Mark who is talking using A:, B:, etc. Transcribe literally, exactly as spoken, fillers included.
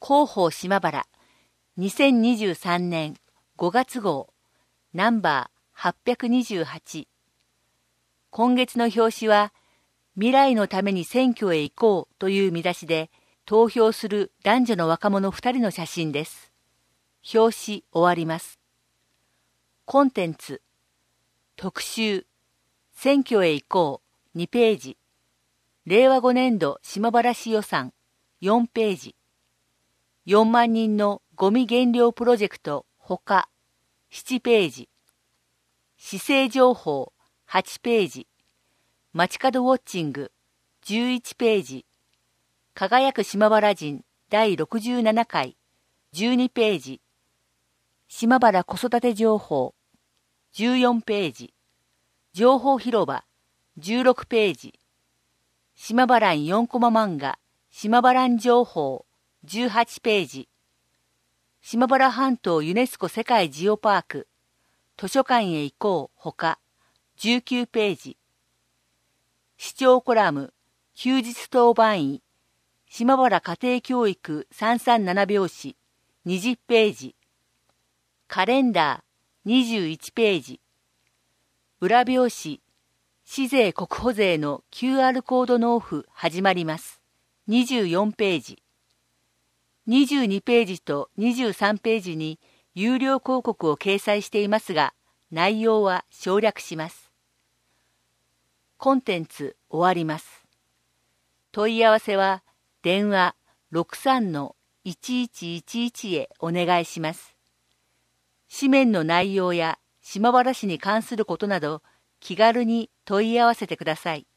A: 広報島原にせんにじゅうさんねんごがつ号ナンバーはっぴゃくにじゅうはち。今月の表紙は未来のために選挙へ行こうという見出しで投票する男女の若者ふたりの写真です。表紙終わります。コンテンツ特集選挙へ行こうにページ、れいわごねんど島原市予算よんページ、よんまんにんのゴミ減量プロジェクトほかななページ、市政情報はちページ、街角ウォッチングじゅういちページ、輝く島原人だいろくじゅうななかいじゅうにページ、島原子育て情報じゅうよんページ、情報広場じゅうろくページ、島原んよんコマ漫画島原ん情報じゅうはちページ、島原半島ユネスコ世界ジオパーク図書館へ行こうほかじゅうきゅうページ、市長コラム休日当番医島原家庭教育さんさんなな拍子にじゅうページ、カレンダーにじゅういちページ、裏表紙市税国保税の キューアール コード納付始まりますにじゅうよんページ、にじゅうにページとにじゅうさんページに有料広告を掲載していますが、内容は省略します。コンテンツ終わります。問い合わせは電話 ろくさんのいちいちいちいち へお願いします。紙面の内容や島原市に関することなど気軽に問い合わせてください。